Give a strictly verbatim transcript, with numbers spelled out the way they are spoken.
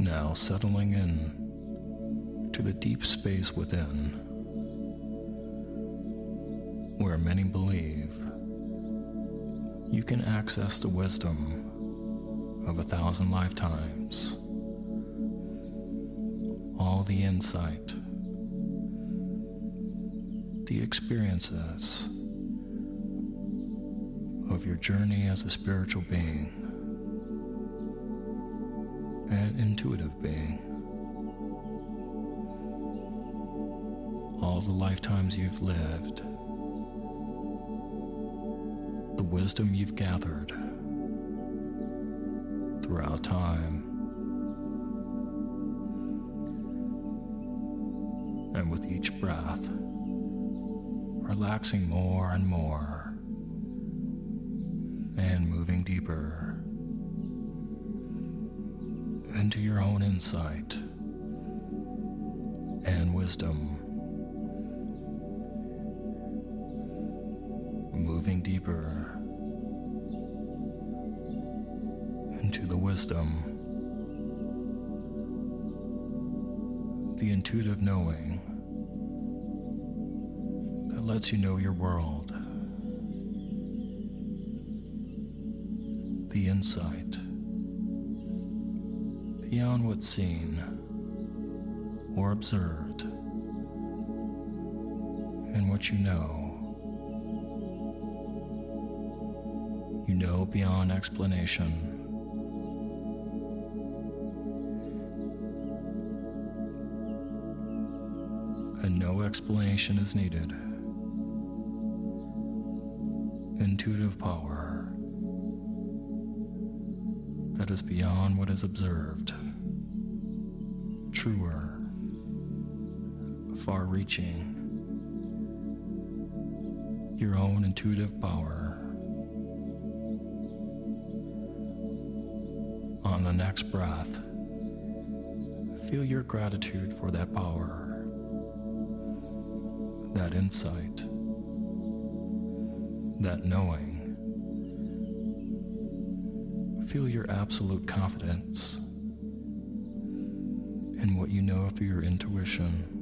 Now settling in to the deep space within, where many believe you can access the wisdom of a thousand lifetimes, all the insight, the experiences of your journey as a spiritual being, an intuitive being, all the lifetimes you've lived, the wisdom you've gathered throughout time, and with each breath, relaxing more and more and moving deeper into your own insight and wisdom, moving deeper into the wisdom, the intuitive knowing that lets you know your world, the insight beyond what's seen or observed, and what you know. You know beyond explanation. And no explanation is needed. Intuitive power that is beyond what is observed, truer, far-reaching, your own intuitive power. On the next breath, feel your gratitude for that power, that insight, that knowing. Feel your absolute confidence in what you know through your intuition.